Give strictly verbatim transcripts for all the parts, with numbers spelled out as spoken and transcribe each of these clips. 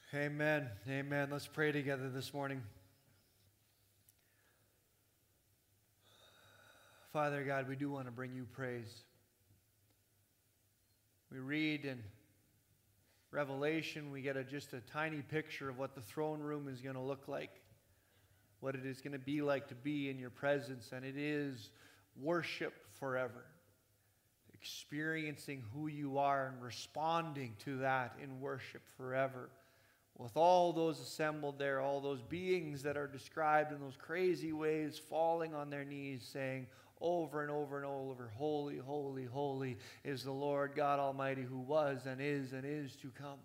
Amen. Amen. Let's pray together this morning. Father God, we do want to bring you praise. We read in Revelation, we get a, just a tiny picture of what the throne room is going to look like, what it is going to be like to be in your presence, and it is worship forever. Experiencing who you are and responding to that in worship forever. With all those assembled there, all those beings that are described in those crazy ways, falling on their knees, saying over and over and over, holy, holy, holy is the Lord God Almighty, who was and is and is to come.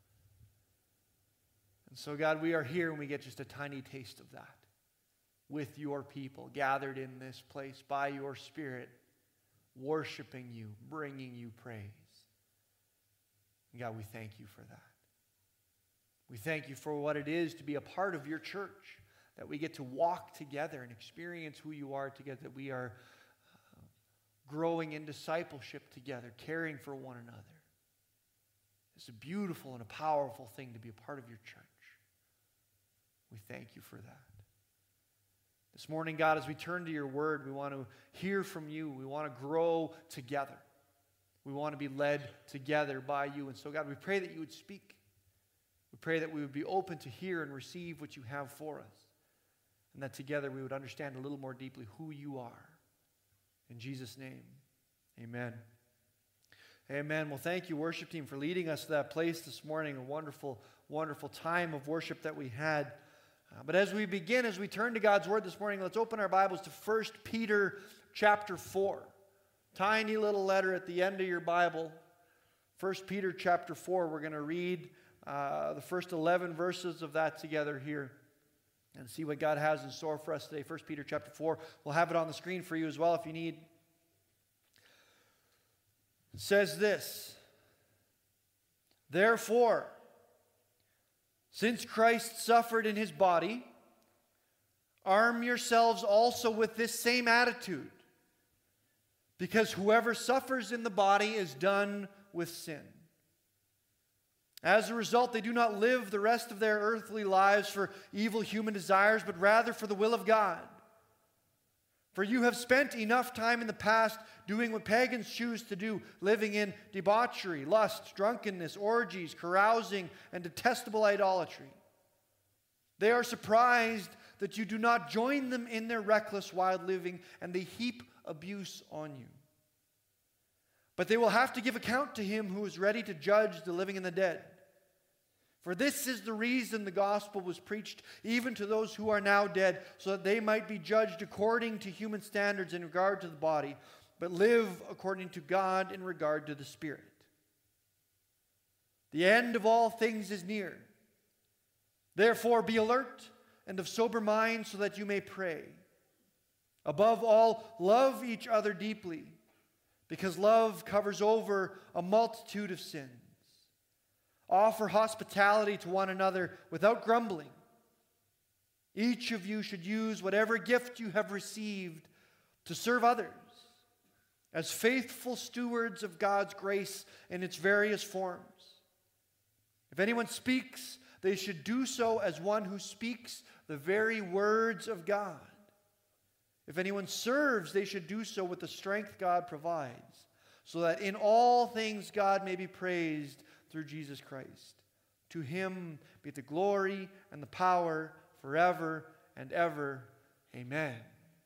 And so, God, we are here and we get just a tiny taste of that with your people gathered in this place by your Spirit, worshiping you, bringing you praise. And God, we thank you for that. We thank you for what it is to be a part of your church, that we get to walk together and experience who you are together, that we are uh, growing in discipleship together, caring for one another. It's a beautiful and a powerful thing to be a part of your church. We thank you for that. This morning, God, as we turn to your word, we want to hear from you. We want to grow together. We want to be led together by you. And so, God, we pray that you would speak. We pray that we would be open to hear and receive what you have for us. And that together we would understand a little more deeply who you are. In Jesus' name, amen. Amen. Well, thank you, worship team, for leading us to that place this morning. A wonderful, wonderful time of worship that we had. Uh, but as we begin, as we turn to God's word this morning, let's open our Bibles to First Peter chapter four. Tiny little letter at the end of your Bible. First Peter chapter four. We're going to read Uh, the first eleven verses of that together here and see what God has in store for us today. First Peter chapter four. We'll have it on the screen for you as well if you need. It says this: Therefore, since Christ suffered in his body, arm yourselves also with this same attitude, because whoever suffers in the body is done with sin. As a result, they do not live the rest of their earthly lives for evil human desires, but rather for the will of God. For you have spent enough time in the past doing what pagans choose to do, living in debauchery, lust, drunkenness, orgies, carousing, and detestable idolatry. They are surprised that you do not join them in their reckless wild living, and they heap abuse on you. But they will have to give account to him who is ready to judge the living and the dead. For this is the reason the gospel was preached even to those who are now dead, so that they might be judged according to human standards in regard to the body, but live according to God in regard to the Spirit. The end of all things is near. Therefore be alert and of sober mind, so that you may pray. Above all, love each other deeply, because love covers over a multitude of sins. Offer hospitality to one another without grumbling. Each of you should use whatever gift you have received to serve others as faithful stewards of God's grace in its various forms. If anyone speaks, they should do so as one who speaks the very words of God. If anyone serves, they should do so with the strength God provides, so that in all things God may be praised through Jesus Christ. To him be the glory and the power forever and ever. Amen.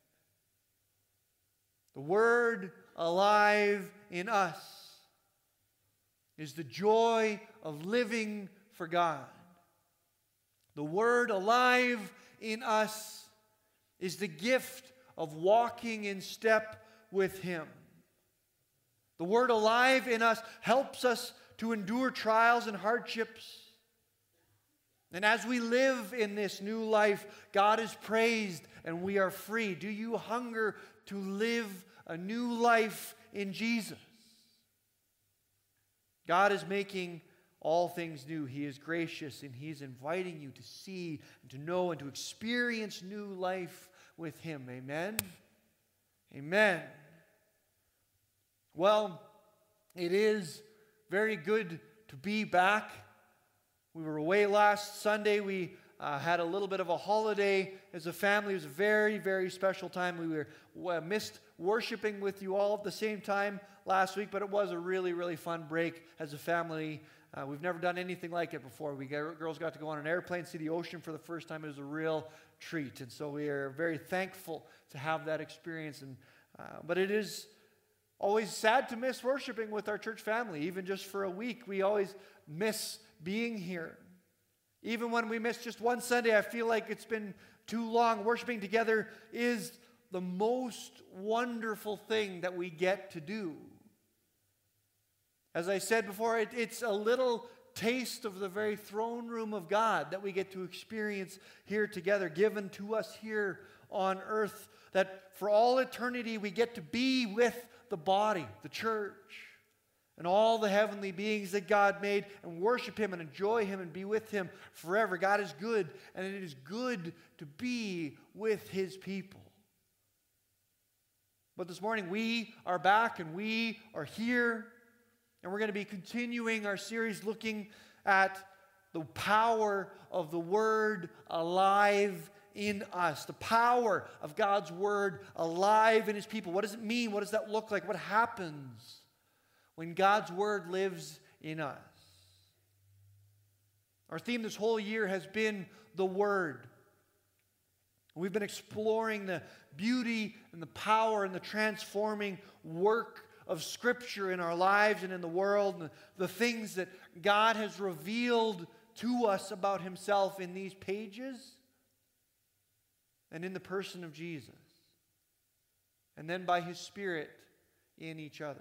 The word alive in us is the joy of living for God. The word alive in us is the gift of walking in step with him. The word alive in us helps us to endure trials and hardships. And as we live in this new life, God is praised and we are free. Do you hunger to live a new life in Jesus? God is making all things new. He is gracious and He is inviting you to see and to know and to experience new life with Him. Amen? Amen. Well, it is very good to be back We were away last Sunday. We uh, had a little bit of a holiday as a family. It was a very, very special time. We were uh, missed worshiping with you all at the same time last week, but it was a really, really fun break as a family. Uh, we've never done anything like it before. We got, girls got to go on an airplane, see the ocean for the first time. It was a real treat, and so we are very thankful to have that experience. And uh, but it is always sad to miss worshiping with our church family, even just for a week. We always miss being here. Even when we miss just one Sunday, I feel like it's been too long. Worshiping together is the most wonderful thing that we get to do. As I said before, it, it's a little taste of the very throne room of God that we get to experience here together, given to us here on earth, that for all eternity we get to be with the body, the church, and all the heavenly beings that God made, and worship Him and enjoy Him and be with Him forever. God is good, and it is good to be with His people. But this morning we are back and we are here, and we're going to be continuing our series looking at the power of the Word alive in us, the power of God's Word alive in His people. What does it mean? What does that look like? What happens when God's Word lives in us? Our theme this whole year has been the Word. We've been exploring the beauty and the power and the transforming work of Scripture in our lives and in the world, and the things that God has revealed to us about Himself in these pages and in the person of Jesus, and then by His Spirit in each other.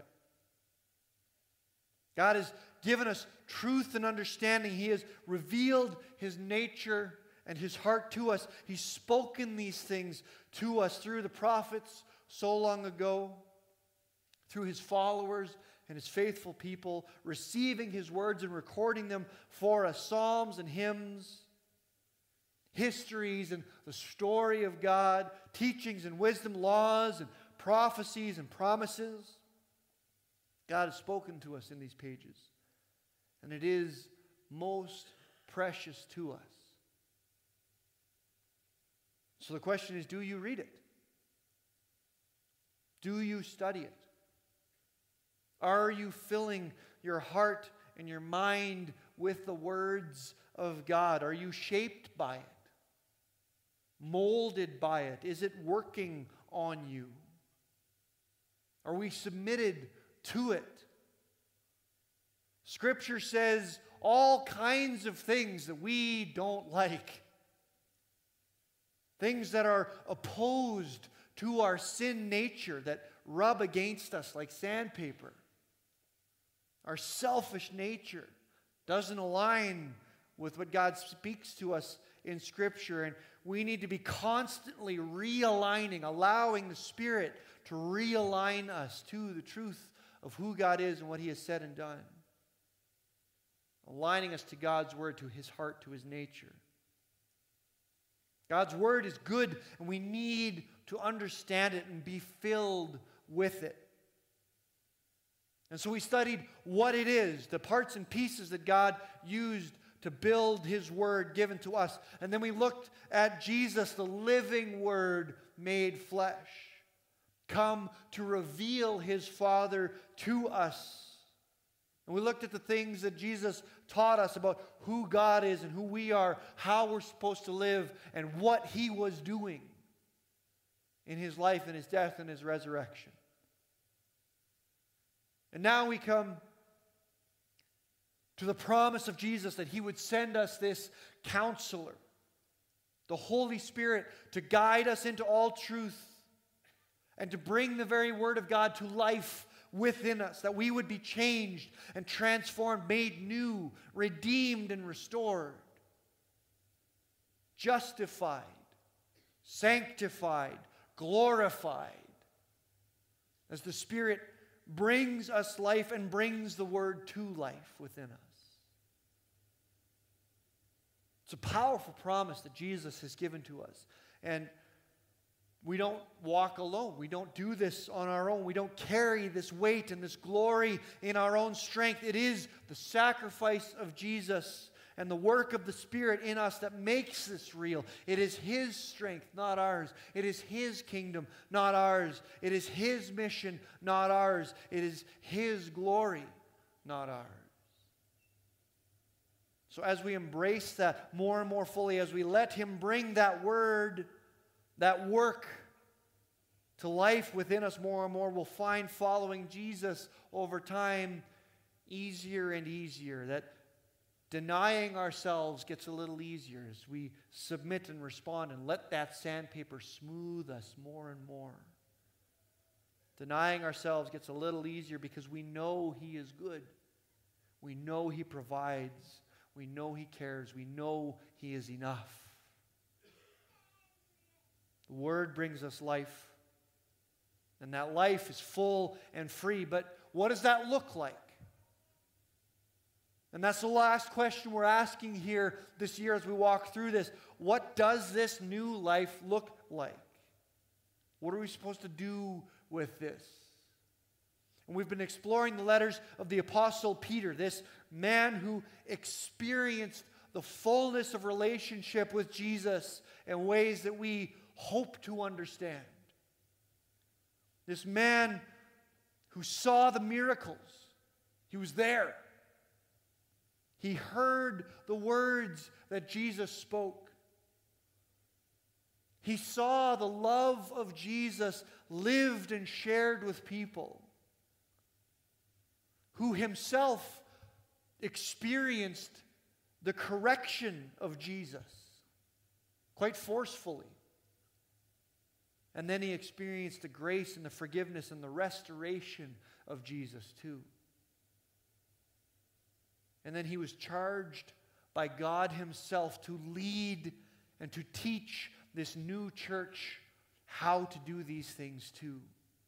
God has given us truth and understanding. He has revealed His nature and His heart to us. He's spoken these things to us through the prophets so long ago, through His followers and His faithful people, receiving His words and recording them for us, psalms and hymns, histories and the story of God, teachings and wisdom, laws and prophecies and promises. God has spoken to us in these pages, and it is most precious to us. So the question is, do you read it? Do you study it? Are you filling your heart and your mind with the words of God? Are you shaped by it? Molded by it? Is it working on you? Are we submitted to it? Scripture says all kinds of things that we don't like. Things that are opposed to our sin nature, that rub against us like sandpaper. Our selfish nature doesn't align with what God speaks to us in Scripture, and we need to be constantly realigning, allowing the Spirit to realign us to the truth of who God is and what He has said and done. Aligning us to God's Word, to His heart, to His nature. God's Word is good, and we need to understand it and be filled with it. And so we studied what it is, the parts and pieces that God used to build His Word given to us. And then we looked at Jesus, the living Word made flesh, come to reveal His Father to us. And we looked at the things that Jesus taught us about who God is and who we are, how we're supposed to live, and what He was doing in His life and His death and His resurrection. And now we come to the promise of Jesus that He would send us this counselor, the Holy Spirit, to guide us into all truth and to bring the very Word of God to life within us, that we would be changed and transformed, made new, redeemed and restored, justified, sanctified, glorified, as the Spirit brings us life and brings the Word to life within us. It's a powerful promise that Jesus has given to us. And we don't walk alone. We don't do this on our own. We don't carry this weight and this glory in our own strength. It is the sacrifice of Jesus and the work of the Spirit in us that makes this real. It is His strength, not ours. It is His kingdom, not ours. It is His mission, not ours. It is His glory, not ours. So as we embrace that more and more fully, as we let Him bring that word, that work to life within us more and more, we'll find following Jesus over time easier and easier. That denying ourselves gets a little easier as we submit and respond and let that sandpaper smooth us more and more. Denying ourselves gets a little easier because we know He is good. We know He provides. We know He cares. We know He is enough. The Word brings us life. And that life is full and free. But what does that look like? And that's the last question we're asking here this year as we walk through this. What does this new life look like? What are we supposed to do with this? And we've been exploring the letters of the Apostle Peter, this man who experienced the fullness of relationship with Jesus in ways that we hope to understand. This man who saw the miracles. He was there. He heard the words that Jesus spoke. He saw the love of Jesus lived and shared with people. Who himself experienced the correction of Jesus quite forcefully. And then he experienced the grace and the forgiveness and the restoration of Jesus too. And then he was charged by God Himself to lead and to teach this new church how to do these things too.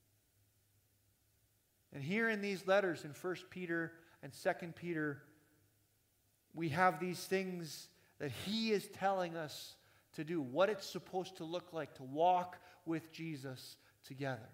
And here in these letters in First Peter and Second Peter, we have these things that he is telling us to do, what it's supposed to look like to walk with Jesus together.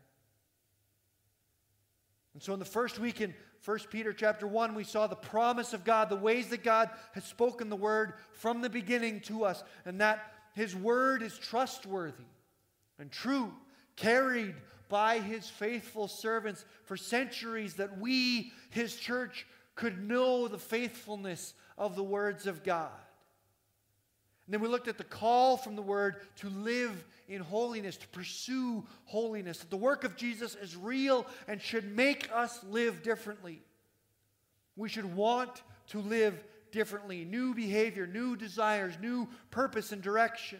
And so in the first week in First Peter chapter one, we saw the promise of God, the ways that God has spoken the word from the beginning to us, and that His word is trustworthy and true, carried by His faithful servants for centuries, that we, His church, could know the faithfulness of the words of God. And then we looked at the call from the Word to live in holiness, to pursue holiness. That the work of Jesus is real and should make us live differently. We should want to live differently. New behavior, new desires, new purpose and direction.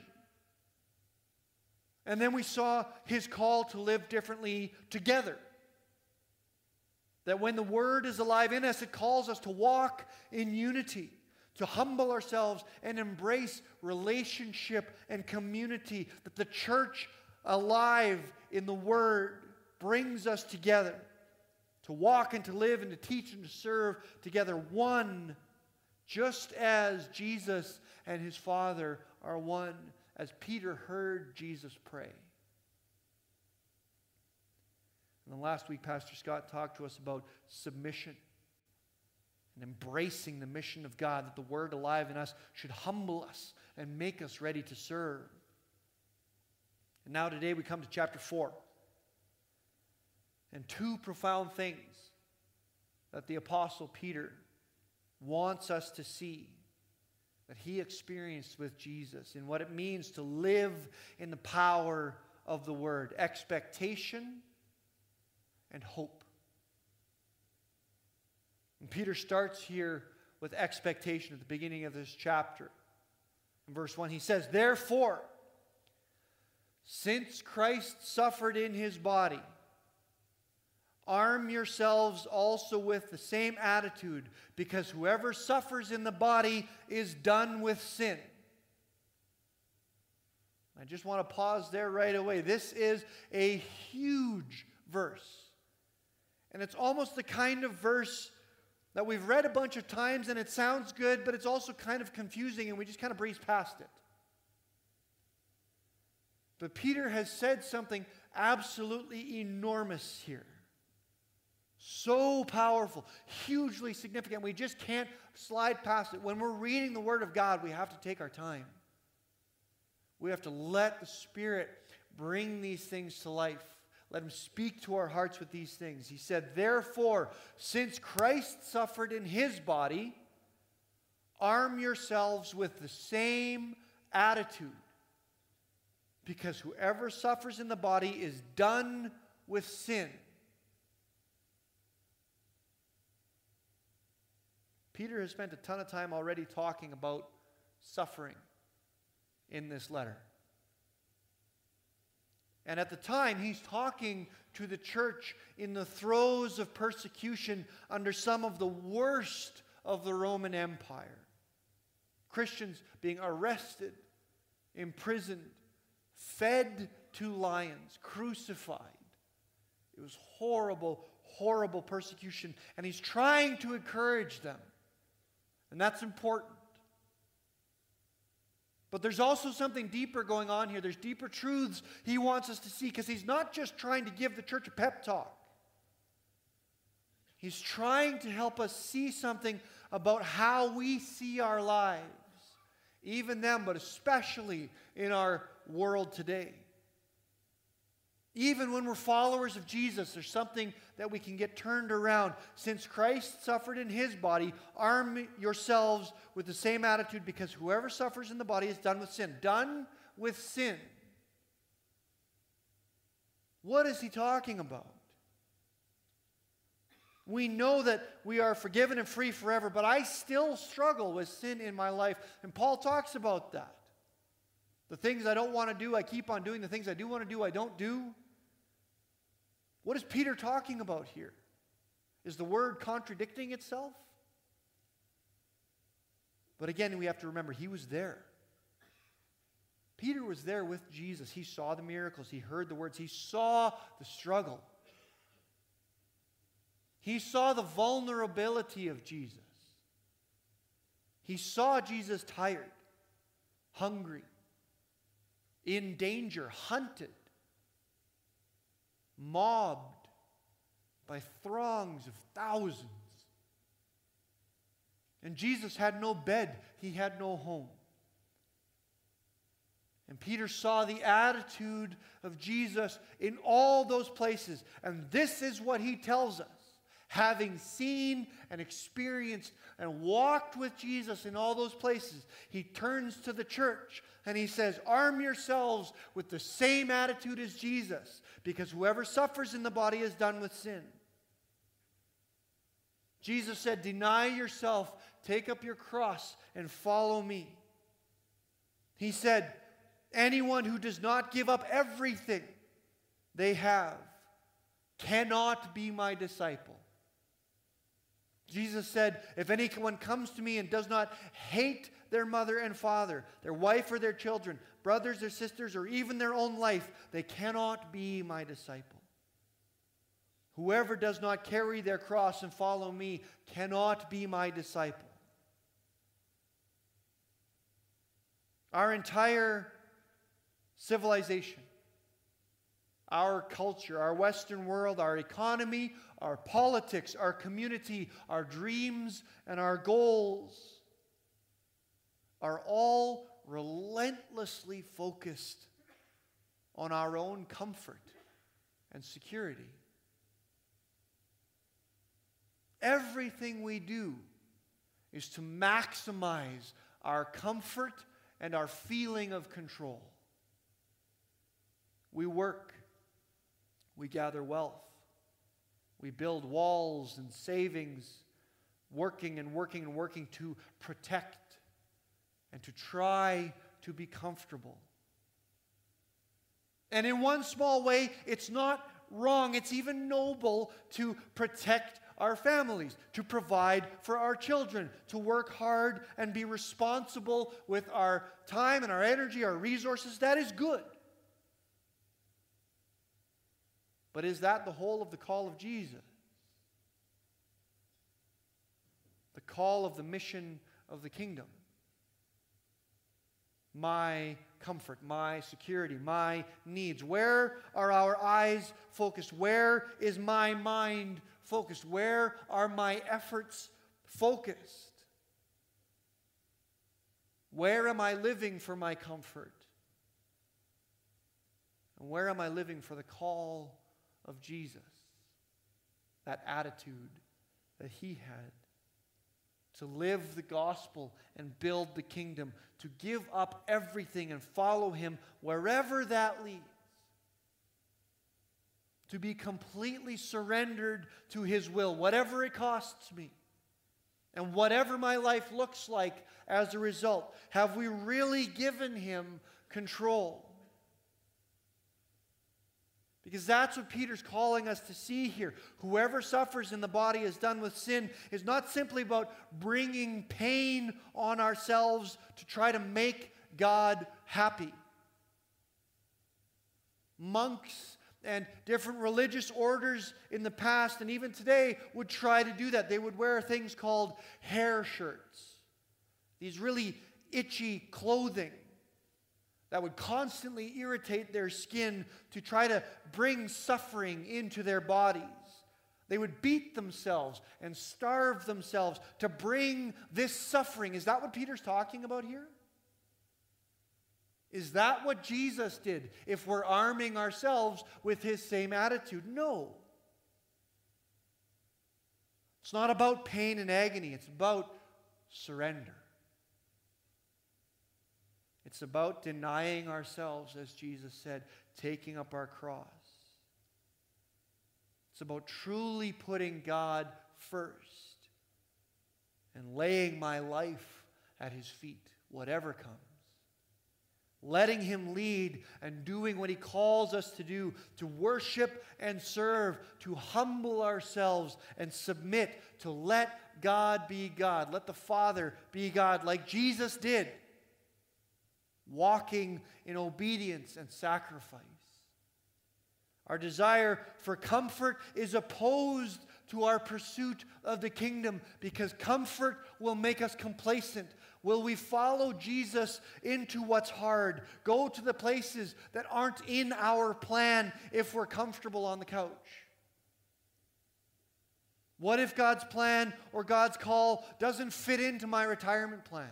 And then we saw His call to live differently together. That when the Word is alive in us, it calls us to walk in unity, to humble ourselves and embrace relationship and community. That the church alive in the Word brings us together to walk and to live and to teach and to serve together, one, just as Jesus and His Father are one, as Peter heard Jesus pray. And then last week, Pastor Scott talked to us about submission and embracing the mission of God, that the Word alive in us should humble us and make us ready to serve. And now today we come to chapter four. And two profound things that the Apostle Peter wants us to see that he experienced with Jesus and what it means to live in the power of the Word. Expectation and hope. And Peter starts here with expectation at the beginning of this chapter. In verse one, he says, "Therefore, since Christ suffered in His body, arm yourselves also with the same attitude, because whoever suffers in the body is done with sin." I just want to pause there right away. This is a huge verse. And it's almost the kind of verse that we've read a bunch of times and it sounds good, but it's also kind of confusing and we just kind of breeze past it. But Peter has said something absolutely enormous here. So powerful, hugely significant. We just can't slide past it. When we're reading the Word of God, we have to take our time. We have to let the Spirit bring these things to life. Let Him speak to our hearts with these things. He said, therefore, since Christ suffered in His body, arm yourselves with the same attitude. Because whoever suffers in the body is done with sin. Peter has spent a ton of time already talking about suffering in this letter. And at the time, he's talking to the church in the throes of persecution under some of the worst of the Roman Empire. Christians being arrested, imprisoned, fed to lions, crucified. It was horrible, horrible persecution. And he's trying to encourage them. And that's important. But there's also something deeper going on here. There's deeper truths he wants us to see, because he's not just trying to give the church a pep talk. He's trying to help us see something about how we see our lives. Even them, but especially in our world today. Even when we're followers of Jesus, there's something that we can get turned around. Since Christ suffered in His body, arm yourselves with the same attitude, because whoever suffers in the body is done with sin. Done with sin. What is he talking about? We know that we are forgiven and free forever, but I still struggle with sin in my life. And Paul talks about that. The things I don't want to do, I keep on doing. The things I do want to do, I don't do. What is Peter talking about here? Is the word contradicting itself? But again, we have to remember, he was there. Peter was there with Jesus. He saw the miracles. He heard the words. He saw the struggle. He saw the vulnerability of Jesus. He saw Jesus tired, hungry, in danger, hunted, mobbed by throngs of thousands. And Jesus had no bed. He had no home. And Peter saw the attitude of Jesus in all those places. And this is what he tells us. Having seen and experienced and walked with Jesus in all those places, he turns to the church and he says, arm yourselves with the same attitude as Jesus, because whoever suffers in the body is done with sin. Jesus said, deny yourself, take up your cross, and follow me. He said, anyone who does not give up everything they have cannot be my disciple. Jesus said, if anyone comes to me and does not hate their mother and father, their wife or their children, brothers or sisters, or even their own life, they cannot be my disciple. Whoever does not carry their cross and follow me cannot be my disciple. Our entire civilization, our culture, our Western world, our economy, our politics, our community, our dreams, and our goals are all relentlessly focused on our own comfort and security. Everything we do is to maximize our comfort and our feeling of control. We work. We gather wealth. We build walls and savings, working and working and working to protect and to try to be comfortable. And in one small way, it's not wrong, it's even noble to protect our families, to provide for our children, to work hard and be responsible with our time and our energy, our resources. That is good. But is that the whole of the call of Jesus? The call of the mission of the kingdom? My comfort, my security, my needs. Where are our eyes focused? Where is my mind focused? Where are my efforts focused? Where am I living for my comfort? And where am I living for the call of Jesus? That attitude that he had to live the gospel and build the kingdom, to give up everything and follow him wherever that leads. To be completely surrendered to his will, whatever it costs me. And whatever my life looks like as a result, have we really given him control? Because that's what Peter's calling us to see here. Whoever suffers in the body is done with sin is not simply about bringing pain on ourselves to try to make God happy. Monks and different religious orders in the past and even today would try to do that. They would wear things called hair shirts. These really itchy clothing that would constantly irritate their skin to try to bring suffering into their bodies. They would beat themselves and starve themselves to bring this suffering. Is that what Peter's talking about here? Is that what Jesus did if we're arming ourselves with his same attitude? No. It's not about pain and agony. It's about surrender. It's about denying ourselves, as Jesus said, taking up our cross. It's about truly putting God first and laying my life at his feet, whatever comes. Letting him lead and doing what he calls us to do, to worship and serve, to humble ourselves and submit, to let God be God. Let the Father be God like Jesus did, walking in obedience and sacrifice. Our desire for comfort is opposed to our pursuit of the kingdom because comfort will make us complacent. Will we follow Jesus into what's hard? Go to the places that aren't in our plan if we're comfortable on the couch? What if God's plan or God's call doesn't fit into my retirement plan?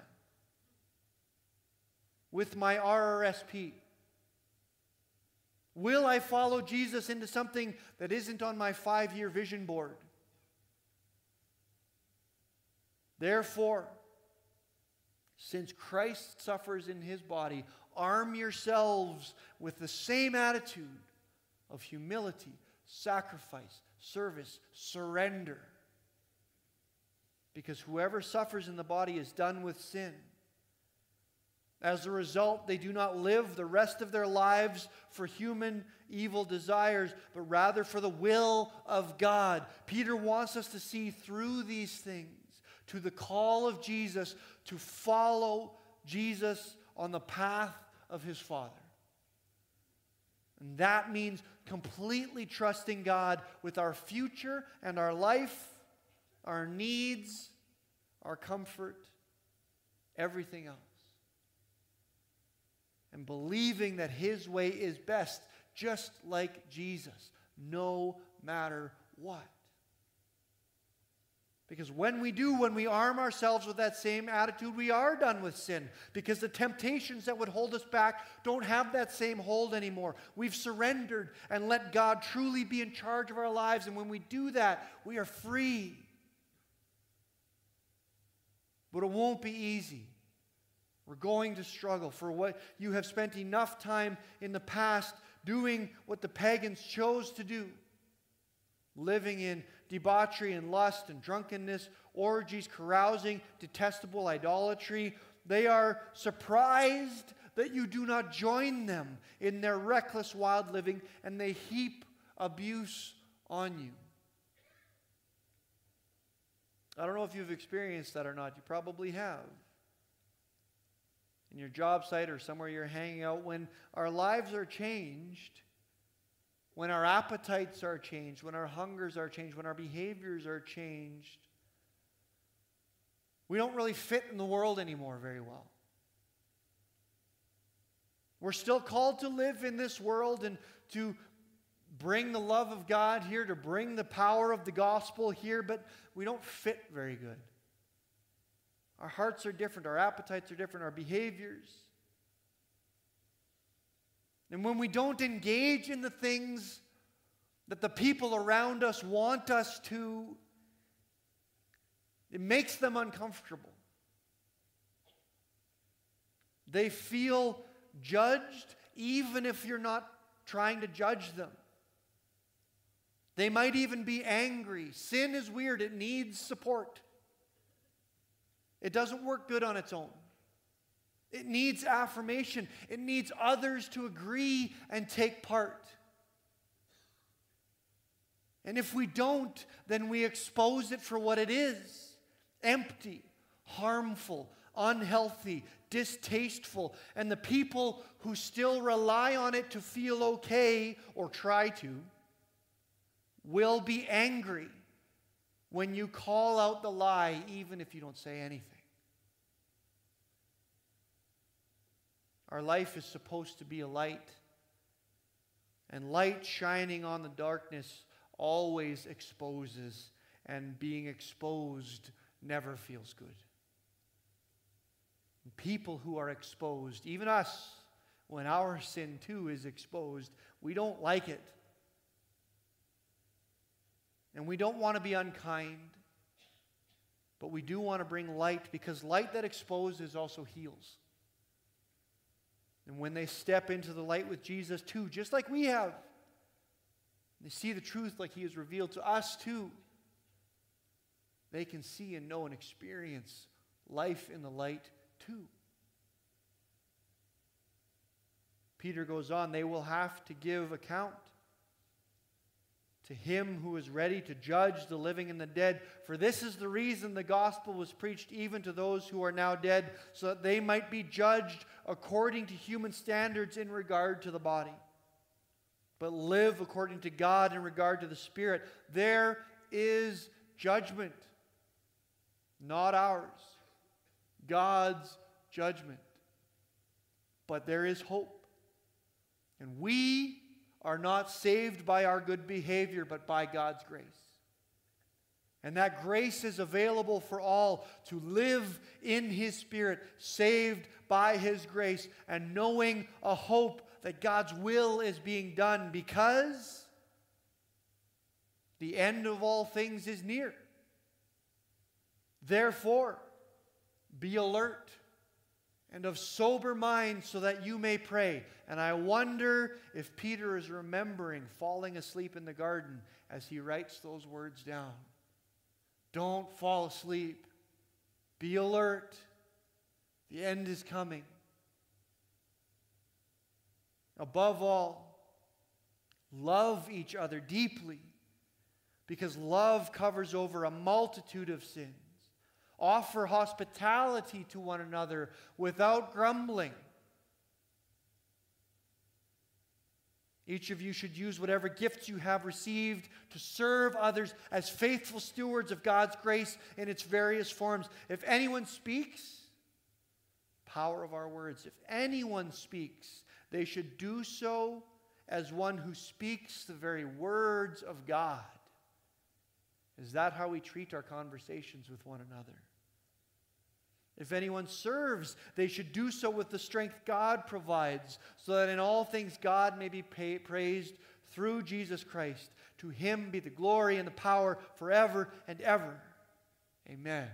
With my R R S P? Will I follow Jesus into something that isn't on my five-year vision board? Therefore, since Christ suffers in his body, arm yourselves with the same attitude of humility, sacrifice, service, surrender. Because whoever suffers in the body is done with sin. As a result, they do not live the rest of their lives for human evil desires, but rather for the will of God. Peter wants us to see through these things to the call of Jesus to follow Jesus on the path of his Father. And that means completely trusting God with our future and our life, our needs, our comfort, everything else. And believing that his way is best, just like Jesus, no matter what. Because when we do, when we arm ourselves with that same attitude, we are done with sin. Because the temptations that would hold us back don't have that same hold anymore. We've surrendered and let God truly be in charge of our lives. And when we do that, we are free. But it won't be easy. We're going to struggle. For what you have spent enough time in the past doing what the pagans chose to do. Living in debauchery and lust and drunkenness, orgies, carousing, detestable idolatry. They are surprised that you do not join them in their reckless, wild living, and they heap abuse on you. I don't know if you've experienced that or not. You probably have. In your job site or somewhere you're hanging out, when our lives are changed, when our appetites are changed, when our hungers are changed, when our behaviors are changed, we don't really fit in the world anymore very well. We're still called to live in this world and to bring the love of God here, to bring the power of the gospel here, but we don't fit very good. Our hearts are different, our appetites are different, our behaviors. And when we don't engage in the things that the people around us want us to, it makes them uncomfortable. They feel judged even if you're not trying to judge them. They might even be angry. Sin is weird. It needs support. It doesn't work good on its own. It needs affirmation. It needs others to agree and take part. And if we don't, then we expose it for what it is: empty, harmful, unhealthy, distasteful. And the people who still rely on it to feel okay, or try to, will be angry when you call out the lie, even if you don't say anything. Our life is supposed to be a light, and light shining on the darkness always exposes, and being exposed never feels good. And people who are exposed, even us, when our sin too is exposed, we don't like it. And we don't want to be unkind, but we do want to bring light, because light that exposes also heals. And when they step into the light with Jesus too, just like we have, they see the truth like He has revealed to us too, they can see and know and experience life in the light too. Peter goes on, they will have to give account to Him who is ready to judge the living and the dead. For this is the reason the gospel was preached even to those who are now dead, so that they might be judged according to human standards in regard to the body, but live according to God in regard to the Spirit. There is judgment, not ours, God's judgment. But there is hope. And we are not saved by our good behavior, but by God's grace. And that grace is available for all to live in His Spirit, saved by His grace, and knowing a hope that God's will is being done, because the end of all things is near. Therefore, be alert and of sober mind, so that you may pray. And I wonder if Peter is remembering falling asleep in the garden as he writes those words down. Don't fall asleep. Be alert. The end is coming. Above all, love each other deeply, because love covers over a multitude of sins. Offer hospitality to one another without grumbling. Each of you should use whatever gifts you have received to serve others as faithful stewards of God's grace in its various forms. If anyone speaks, power of our words, if anyone speaks, they should do so as one who speaks the very words of God. Is that how we treat our conversations with one another? If anyone serves, they should do so with the strength God provides, so that in all things God may be pay, praised through Jesus Christ. To Him be the glory and the power forever and ever. Amen.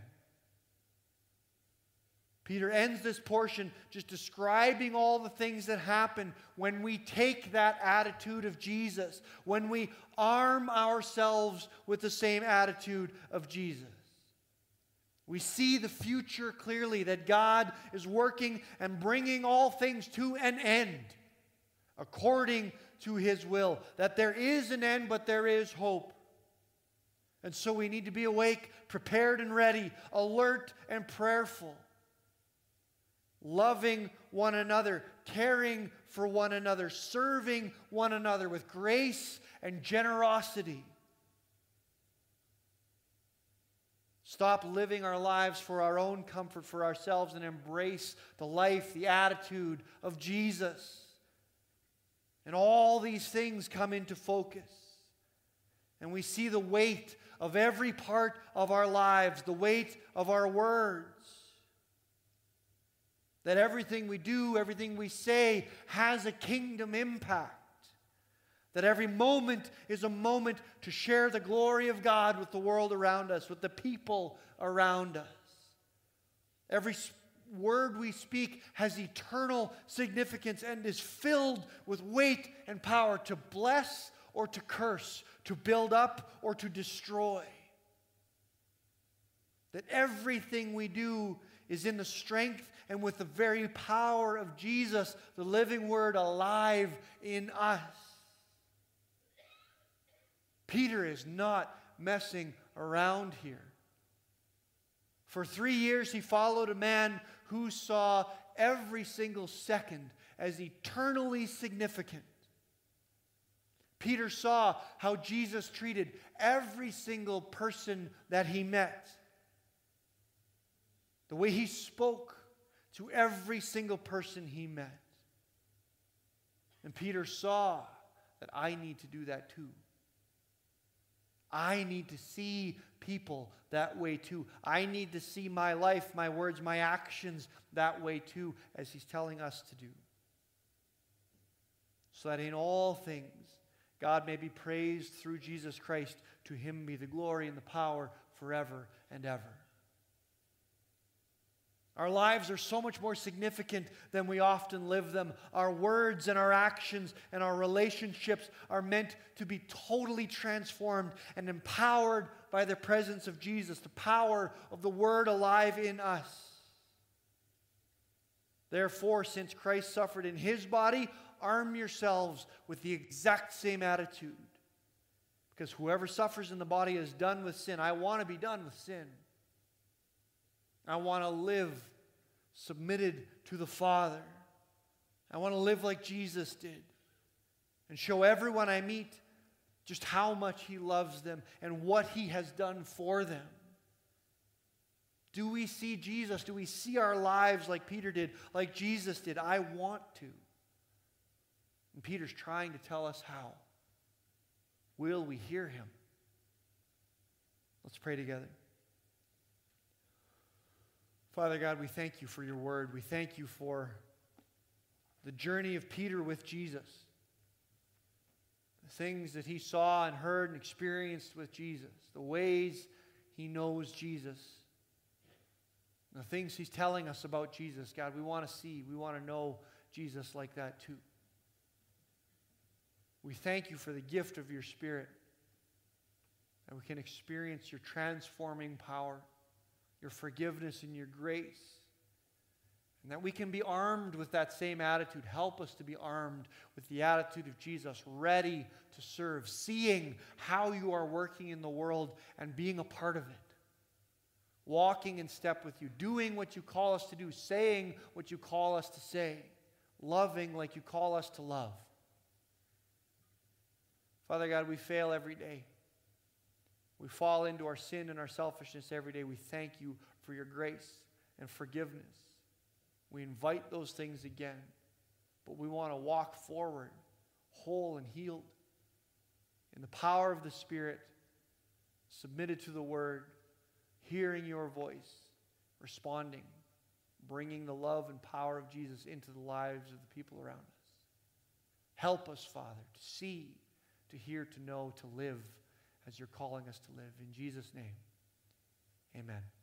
Peter ends this portion just describing all the things that happen when we take that attitude of Jesus, when we arm ourselves with the same attitude of Jesus. We see the future clearly, that God is working and bringing all things to an end according to His will. That there is an end, but there is hope. And so we need to be awake, prepared and ready, alert and prayerful, loving one another, caring for one another, serving one another with grace and generosity. Stop living our lives for our own comfort, for ourselves, and embrace the life, the attitude of Jesus. And all these things come into focus. And we see the weight of every part of our lives, the weight of our words. That everything we do, everything we say has a kingdom impact. That every moment is a moment to share the glory of God with the world around us, with the people around us. Every word we speak has eternal significance and is filled with weight and power to bless or to curse, to build up or to destroy. That everything we do is in the strength and with the very power of Jesus, the living Word, alive in us. Peter is not messing around here. For three years he followed a man who saw every single second as eternally significant. Peter saw how Jesus treated every single person that he met. The way he spoke to every single person he met. And Peter saw that I need to do that too. I need to see people that way too. I need to see my life, my words, my actions that way too, as he's telling us to do. So that in all things, God may be praised through Jesus Christ. To him be the glory and the power forever and ever. Our lives are so much more significant than we often live them. Our words and our actions and our relationships are meant to be totally transformed and empowered by the presence of Jesus, the power of the Word alive in us. Therefore, since Christ suffered in his body, arm yourselves with the exact same attitude. Because whoever suffers in the body is done with sin. I want to be done with sin. I want to live submitted to the Father. I want to live like Jesus did and show everyone I meet just how much he loves them and what he has done for them. Do we see Jesus? Do we see our lives like Peter did, like Jesus did? I want to. And Peter's trying to tell us how. Will we hear him? Let's pray together. Father God, we thank you for your word. We thank you for the journey of Peter with Jesus. The things that he saw and heard and experienced with Jesus. The ways he knows Jesus. The things he's telling us about Jesus. God, we want to see, we want to know Jesus like that too. We thank you for the gift of your Spirit. And we can experience your transforming power, your forgiveness and your grace. And that we can be armed with that same attitude. Help us to be armed with the attitude of Jesus, ready to serve, seeing how you are working in the world and being a part of it. Walking in step with you, doing what you call us to do, saying what you call us to say, loving like you call us to love. Father God, we fail every day. We fall into our sin and our selfishness every day. We thank you for your grace and forgiveness. We invite those things again, but we want to walk forward, whole and healed, in the power of the Spirit, submitted to the Word, hearing your voice, responding, bringing the love and power of Jesus into the lives of the people around us. Help us, Father, to see, to hear, to know, to live as you're calling us to live. In Jesus' name, amen.